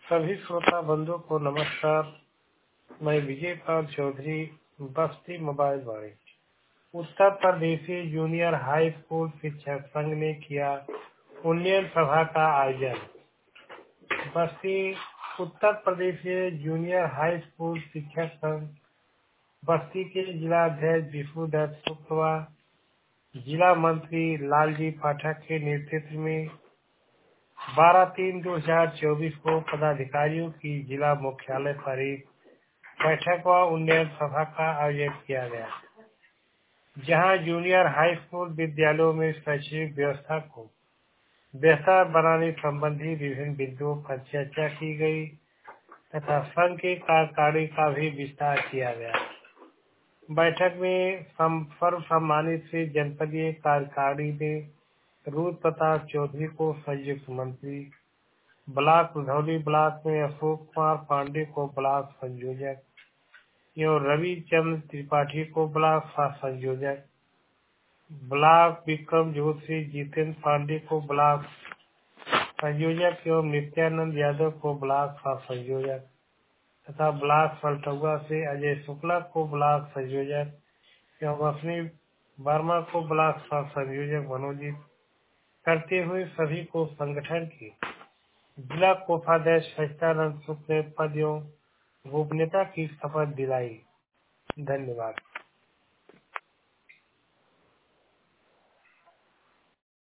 सभी श्रोता बंधुओं को नमस्कार। मैं विजय Pal Chaudhary, Basti mobile Vani. Uttar Pradeshi junior high school शिक्षक संघ ने किया उन्नयन सभा का आयोजन। Basti Uttar Pradeshiya junior high school शिक्षक संघ बस्ती के जिला अध्यक्ष विष्णुदत्त शुक्ला, जिला मंत्री लालजी पाठक के नेतृत्व में 12/3/2024 को पदाधिकारियों की जिला मुख्यालय पर एक बैठक व उन्नयन सभा का आयोजन किया गया, जहां जूनियर हाई स्कूल विद्यालयों में शैक्षणिक व्यवस्था को बेहतर बनाने संबंधी विभिन्न बिंदुओं पर चर्चा की गई तथा संघ के कार्यकारिणी का भी विस्तार किया गया। बैठक में सर्व सम्मानित श्री जनपदीय कार्यकारिणी ने रूद प्रताप चौधरी को संयुक्त मंत्री, ब्लॉक रुधौली ब्लॉक में अशोक कुमार पांडे को ब्लॉक संयोजक एवं रविचंद्र त्रिपाठी को ब्लॉक सह संयोजक, ब्लॉक विक्रम ज्योति जितेंद्र पांडे को ब्लॉक संयोजक एवं नित्यानंद यादव को ब्लॉक सह संयोजक तथा ब्लॉक सल्टुआ से अजय शुक्ला को ब्लॉक संयोजक एवं अपनी वर्मा को ब्लॉक सह संयोजक मनोनीत करते हुए सभी को संगठन के जिला कोषाध्यक्ष सच्चिदानंद शुक्ल ने पद एवं गोपनीयता की शपथ दिलाई। धन्यवाद।